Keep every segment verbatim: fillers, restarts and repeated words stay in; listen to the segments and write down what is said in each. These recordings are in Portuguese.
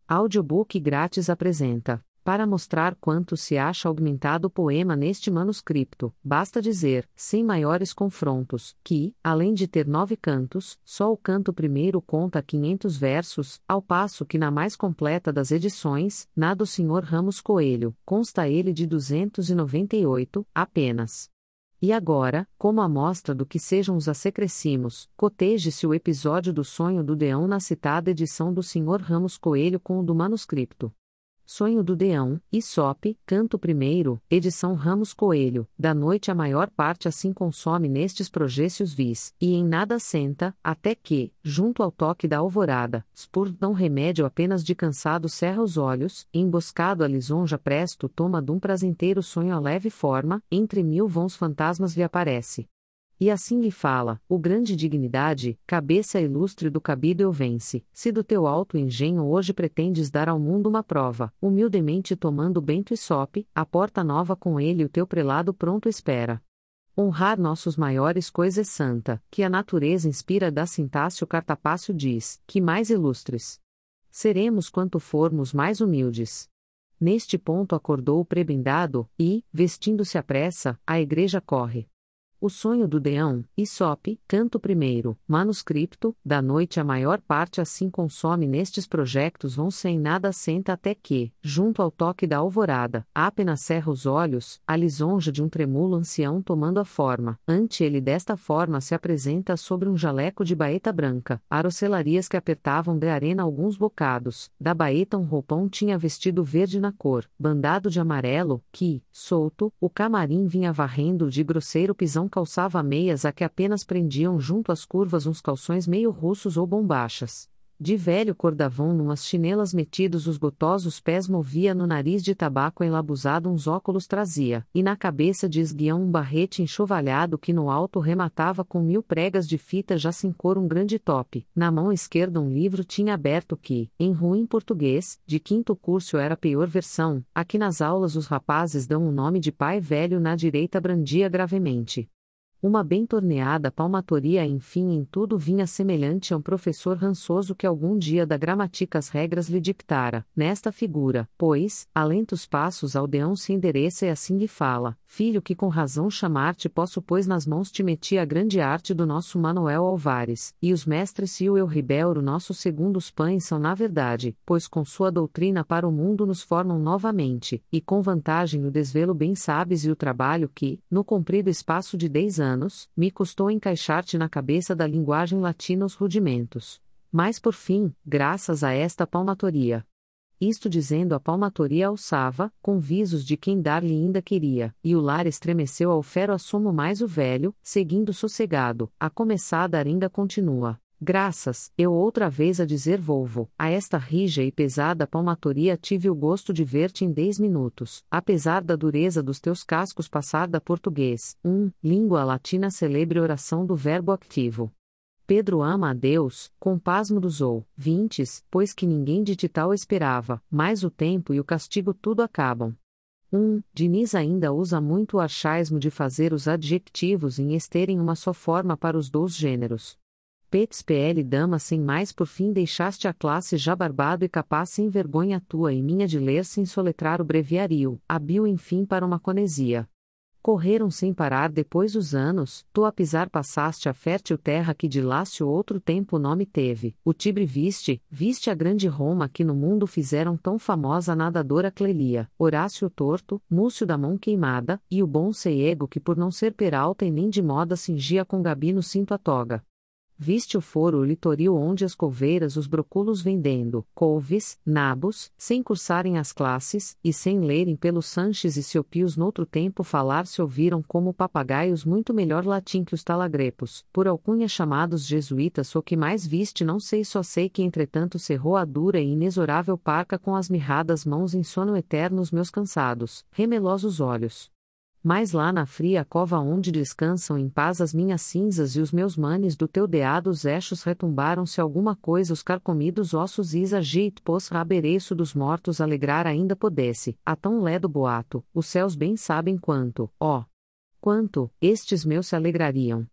Audiobook grátis apresenta. Para mostrar quanto se acha augmentado o poema neste manuscrito, basta dizer, sem maiores confrontos, que, além de ter nove cantos, só o canto primeiro conta quinhentos versos, ao passo que na mais completa das edições, na do senhor Ramos Coelho, consta ele de duzentos e noventa e oito, apenas. E agora, como amostra do que sejam os acrescimos, coteje-se o episódio do sonho do Deão na citada edição do senhor Ramos Coelho com o do manuscrito. Sonho do Deão, Isope, canto primeiro, edição Ramos Coelho, da noite a maior parte assim consome nestes progécios vis, e em nada senta, até que, junto ao toque da alvorada, spur dão remédio apenas de cansado cerra os olhos, emboscado a lisonja presto toma dum prazenteiro sonho a leve forma, entre mil vãos fantasmas lhe aparece. E assim lhe fala, o grande dignidade, cabeça ilustre do cabido eu vence, se do teu alto engenho hoje pretendes dar ao mundo uma prova, humildemente tomando Bento Isope, a porta nova com ele o teu prelado pronto espera. Honrar nossos maiores coisas santa, que a natureza inspira da sintácio Cartapácio diz, que mais ilustres seremos quanto formos mais humildes. Neste ponto acordou o prebendado, e, vestindo-se à pressa, a igreja corre. O sonho do Deão, Isope, canto primeiro, manuscrito, da noite a maior parte assim consome nestes projectos vão sem nada assenta até que, junto ao toque da alvorada, apenas cerra os olhos, a lisonja de um tremulo ancião tomando a forma, ante ele desta forma se apresenta sobre um jaleco de baeta branca, arocelarias que apertavam de arena alguns bocados, da baeta um roupão tinha vestido verde na cor, bandado de amarelo, que, solto, o camarim vinha varrendo de grosseiro pisão calçava meias a que apenas prendiam junto às curvas uns calções meio russos ou bombachas. De velho cordavão numas chinelas metidos os gotosos pés movia no nariz de tabaco enlabuzado uns óculos trazia, e na cabeça de esguião um barrete enxovalhado que no alto rematava com mil pregas de fita já sem cor um grande tope, na mão esquerda um livro tinha aberto que, em ruim português, de quinto curso era a pior versão, aqui nas aulas os rapazes dão o nome de pai velho na direita brandia gravemente. Uma bem torneada palmatoria enfim em tudo vinha semelhante a um professor rançoso que algum dia da gramática as regras lhe dictara, nesta figura, pois, alenta os passos ao Deão se endereça e assim lhe fala, filho que com razão chamar-te posso pois nas mãos te meti a grande arte do nosso Manuel Alvares, e os mestres e o eu Ribeiro nossos segundos pães são na verdade, pois com sua doutrina para o mundo nos formam novamente, e com vantagem o desvelo bem sabes e o trabalho que, no comprido espaço de dez anos, anos, me custou encaixar-te na cabeça da linguagem latina os rudimentos. Mas por fim, graças a esta palmatoria. Isto dizendo a palmatoria alçava, com visos de quem dar-lhe ainda queria, e o lar estremeceu ao fero assomo mais o velho, seguindo sossegado, a começada ainda continua. Graças, eu outra vez a dizer volvo, a esta rija e pesada palmatoria tive o gosto de ver-te em dez minutos, apesar da dureza dos teus cascos passar da português, um, língua latina celebre oração do verbo activo. Pedro ama a Deus, com pasmo dos ou, vintes, pois que ninguém de ti tal esperava, mas o tempo e o castigo tudo acabam. um. Diniz ainda usa muito o archaísmo de fazer os adjetivos em esterem uma só forma para os dois gêneros. Pets pl dama sem mais por fim deixaste a classe já barbado e capaz sem vergonha tua e minha de ler sem soletrar o breviário, habil enfim para uma conesia. Correram sem parar depois os anos, tu a pisar passaste a fértil terra que de Lácio outro tempo nome teve, o Tibre viste, viste a grande Roma que no mundo fizeram tão famosa a nadadora Clelia, Horácio torto, Múcio da mão queimada, e o bom Ceiego que por não ser peralta e nem de moda cingia com gabi no cinto a toga. Viste o foro o litoril onde as coveiras os broculos vendendo, couves, nabos, sem cursarem as classes, e sem lerem pelos Sanches e Siopios noutro tempo falar se ouviram como papagaios muito melhor latim que os talagrepos, por alcunha chamados jesuítas o que mais viste não sei só sei que entretanto cerrou a dura e inexorável parca com as mirradas mãos em sono eterno os meus cansados, remelosos olhos. Mas lá na fria cova onde descansam em paz as minhas cinzas e os meus manes do teu deados eixos retumbaram-se alguma coisa os carcomidos ossos isa git pos rabereço dos mortos alegrar ainda pudesse, a tão ledo boato, os céus bem sabem quanto, ó, quanto, estes meus se alegrariam.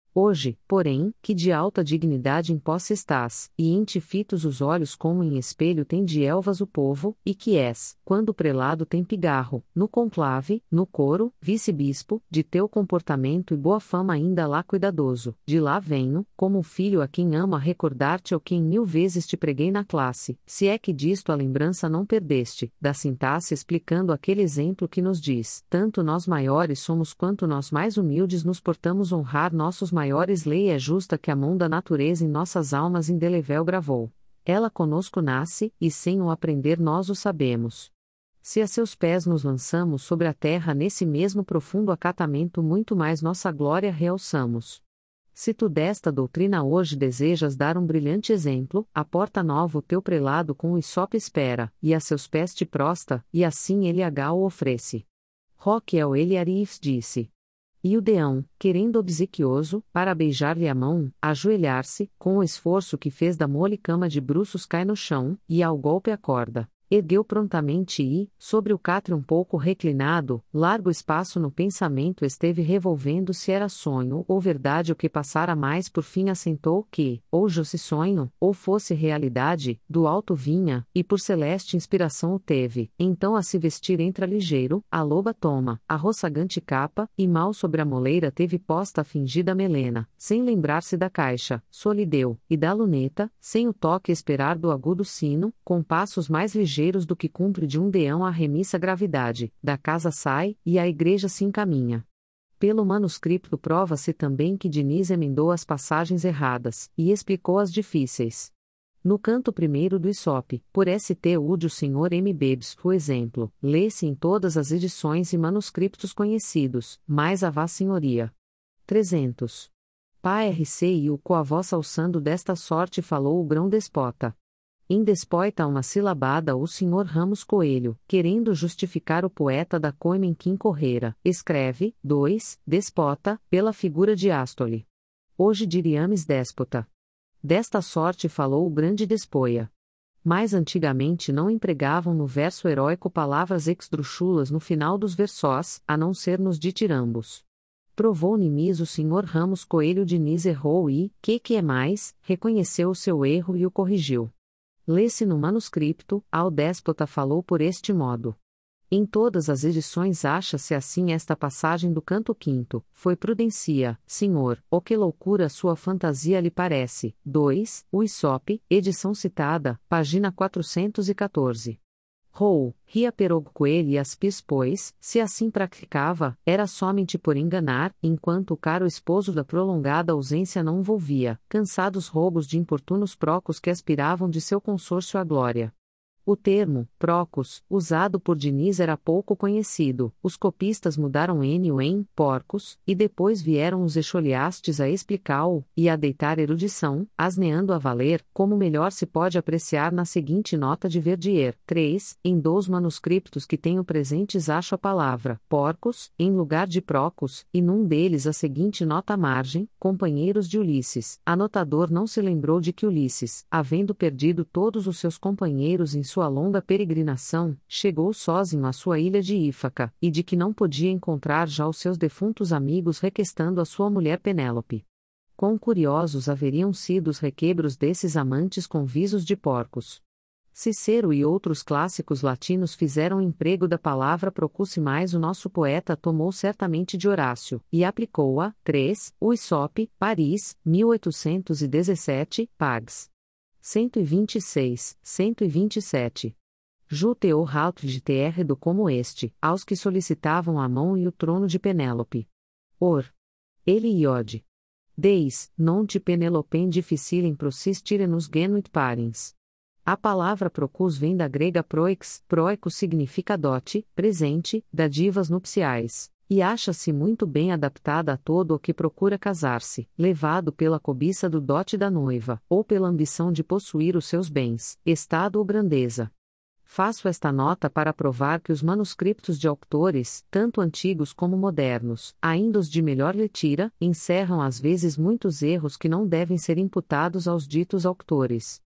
Hoje, porém, que de alta dignidade em posse estás, e em ti fitos os olhos como em espelho tem de elvas o povo, e que és, quando o prelado tem pigarro, no conclave, no coro, vice-bispo, de teu comportamento e boa fama ainda lá cuidadoso, de lá venho, como filho a quem amo a recordar-te o que em mil vezes te preguei na classe, se é que disto a lembrança não perdeste, da sintaxe explicando aquele exemplo que nos diz, tanto nós maiores somos quanto nós mais humildes nos portamos honrar nossos maiores lei é justa que a mão da natureza em nossas almas indelevel gravou. Ela conosco nasce, e sem o aprender nós o sabemos. Se a seus pés nos lançamos sobre a terra nesse mesmo profundo acatamento muito mais nossa glória realçamos. Se tu desta doutrina hoje desejas dar um brilhante exemplo, a porta nova o teu prelado com o hisope espera, e a seus pés te prosta, e assim ele H o oferece. Roquel ele Arif disse. E o Deão, querendo obsequioso, para beijar-lhe a mão, ajoelhar-se, com o esforço que fez da mole cama de bruços cai no chão, e ao golpe acorda. Ergueu prontamente e, sobre o catre um pouco reclinado, largo espaço no pensamento esteve revolvendo se era sonho ou verdade o que passara mais por fim assentou que, ou fosse sonho, ou fosse realidade, do alto vinha, e por celeste inspiração o teve, então a se vestir entra ligeiro, a loba toma, a roçagante capa, e mal sobre a moleira teve posta a fingida melena, sem lembrar-se da caixa, solideu, e da luneta, sem o toque esperar do agudo sino, com passos mais ligeiros do que cumpre de um deão a remissa gravidade, da casa sai, e à igreja se encaminha. Pelo manuscrito prova-se também que Diniz emendou as passagens erradas, e explicou as difíceis. No canto primeiro do Isope, por S T U de o senhor M. Bebes, o exemplo, lê-se em todas as edições e manuscritos conhecidos, mais a vá senhoria. trezentos. Pá R C I U com a vossa alçando desta sorte falou o grão despota. Em despoita uma silabada o senhor Ramos Coelho, querendo justificar o poeta da Coimenquim Correira, escreve, dois, despota, pela figura de Ástole. Hoje diriames déspota. Desta sorte falou o grande despoia. Mais antigamente não empregavam no verso heróico palavras exdrúxulas no final dos versós, a não ser nos ditirambos. Provou Nimis o senhor Ramos Coelho Diniz errou e, que que é mais, reconheceu o seu erro e o corrigiu. Lê-se no manuscrito, ao déspota falou por este modo. Em todas as edições acha-se assim esta passagem do canto quinto, foi prudencia, senhor, o que loucura sua fantasia lhe parece. dois, o Isope, edição citada, página quatrocentos e quatorze. Rou, ria perogo coelho e aspis pois, se assim praticava, era somente por enganar, enquanto o caro esposo da prolongada ausência não volvia, cansados roubos de importunos procos que aspiravam de seu consórcio à glória. O termo, procos, usado por Diniz era pouco conhecido, os copistas mudaram N-o em porcos, e depois vieram os exoliastes a explicá-o, e a deitar erudição, asneando a valer, como melhor se pode apreciar na seguinte nota de Verdier. três. Em dois manuscritos que tenho presentes acho a palavra, porcos, em lugar de procos, e num deles a seguinte nota à margem, companheiros de Ulisses. Anotador não se lembrou de que Ulisses, havendo perdido todos os seus companheiros em sua longa peregrinação, chegou sozinho à sua ilha de Ífaca, e de que não podia encontrar já os seus defuntos amigos requestando a sua mulher Penélope. Quão curiosos haveriam sido os requebros desses amantes com visos de porcos. Cicero e outros clássicos latinos fizeram emprego da palavra procusse, mais o nosso poeta tomou certamente de Horácio, e aplicou-a. três. O Isope, Paris, mil oitocentos e dezessete, pags. cento e vinte e seis, cento e vinte e sete. Juteo Halt de Tr do como este, aos que solicitavam a mão e o trono de Penélope. Or. Ele iode. Deis, non te Penelopem difficilem prosistirenus genuit parens. A palavra procus vem da grega proix, proico significa dote, presente, dádivas nupciais, e acha-se muito bem adaptada a todo o que procura casar-se, levado pela cobiça do dote da noiva, ou pela ambição de possuir os seus bens, estado ou grandeza. Faço esta nota para provar que os manuscritos de autores, tanto antigos como modernos, ainda os de melhor letira, encerram às vezes muitos erros que não devem ser imputados aos ditos autores.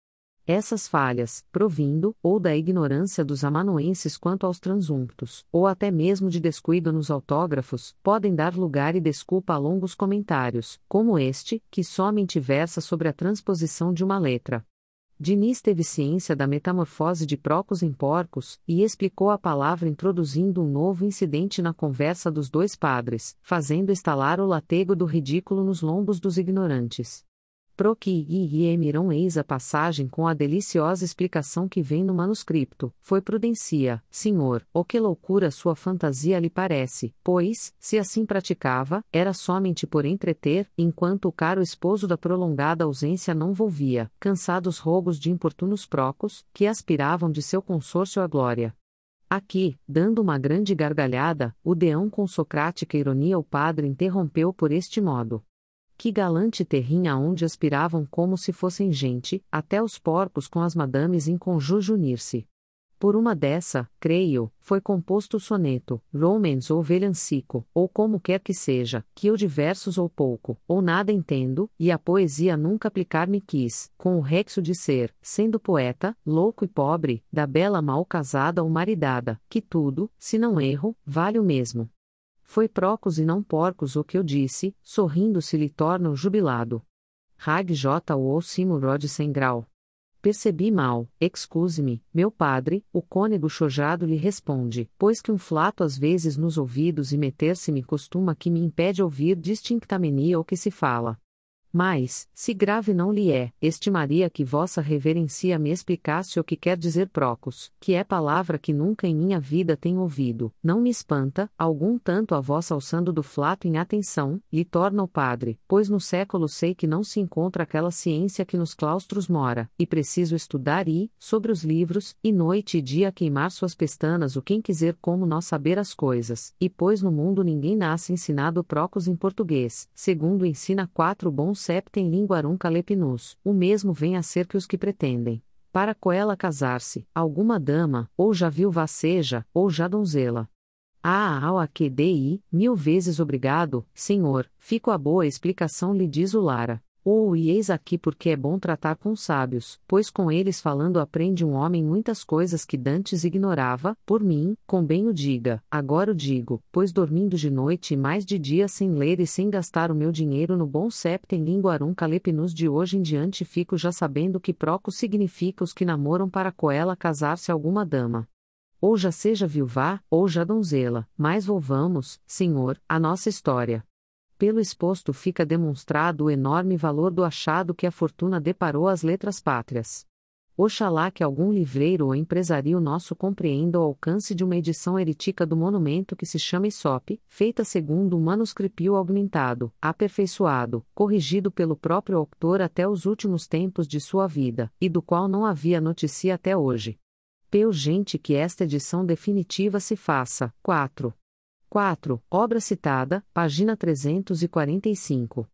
Essas falhas, provindo, ou da ignorância dos amanuenses quanto aos transumptos, ou até mesmo de descuido nos autógrafos, podem dar lugar e desculpa a longos comentários, como este, que somente versa sobre a transposição de uma letra. Diniz teve ciência da metamorfose de Procos em porcos, e explicou a palavra introduzindo um novo incidente na conversa dos dois padres, fazendo estalar o latego do ridículo nos lombos dos ignorantes. Proqui e emiram eis a passagem com a deliciosa explicação que vem no manuscripto. Foi prudencia, senhor, ou que loucura sua fantasia lhe parece, pois, se assim praticava, era somente por entreter, enquanto o caro esposo da prolongada ausência não volvia, cansados rogos de importunos procos, que aspiravam de seu consórcio à glória. Aqui, dando uma grande gargalhada, o deão com socrática ironia o padre interrompeu por este modo. Que galante terrinha onde aspiravam como se fossem gente, até os porcos com as madames em conjunto unir-se. Por uma dessa, creio, foi composto o soneto, romance ou velhancico, ou como quer que seja, que eu de versos ou pouco, ou nada entendo, e a poesia nunca aplicar-me quis, com o rexo de ser, sendo poeta, louco e pobre, da bela mal casada ou maridada, que tudo, se não erro, vale o mesmo. Foi Procos e não porcos o que eu disse, sorrindo se lhe torna o jubilado. Rag J. ou Simo Rod sem grau. Percebi mal, excuse-me, meu padre, o cônego chojado lhe responde, pois que um flato às vezes nos ouvidos e meter-se-me costuma que me impede ouvir distinctamente o que se fala. Mas, se grave não lhe é, estimaria que vossa reverencia me explicasse o que quer dizer Procos, que é palavra que nunca em minha vida tenho ouvido, não me espanta, algum tanto a vossa alçando do flato em atenção, lhe torna o padre, pois no século sei que não se encontra aquela ciência que nos claustros mora, e preciso estudar e, sobre os livros, e noite e dia queimar suas pestanas o quem quiser como nós saber as coisas, e pois no mundo ninguém nasce ensinado Procos em português, segundo ensina quatro bons septem linguarum calepinus, o mesmo vem a ser que os que pretendem, para com ela casar-se, alguma dama, ou já viúva seja, ou já donzela. Ah, ao a que dei, mil vezes obrigado, senhor, fico a boa explicação lhe diz o Lara. Ou e eis aqui porque é bom tratar com sábios, pois com eles falando aprende um homem muitas coisas que dantes ignorava, por mim, com bem o diga, agora o digo, pois dormindo de noite e mais de dia sem ler e sem gastar o meu dinheiro no bom septem linguarum calepinus de hoje em diante fico já sabendo que Procos significa os que namoram para com ela casar-se alguma dama. Ou já seja viúva, ou já donzela, mas volvamos, senhor, à nossa história. Pelo exposto fica demonstrado o enorme valor do achado que a fortuna deparou às letras pátrias. Oxalá que algum livreiro ou empresario nosso compreenda o alcance de uma edição herítica do monumento que se chama Aesop, feita segundo um manuscripio augmentado, aperfeiçoado, corrigido pelo próprio autor até os últimos tempos de sua vida, e do qual não havia notícia até hoje. P. Urgente que esta edição definitiva se faça. quatro. quatro. Obra citada, página trezentos e quarenta e cinco.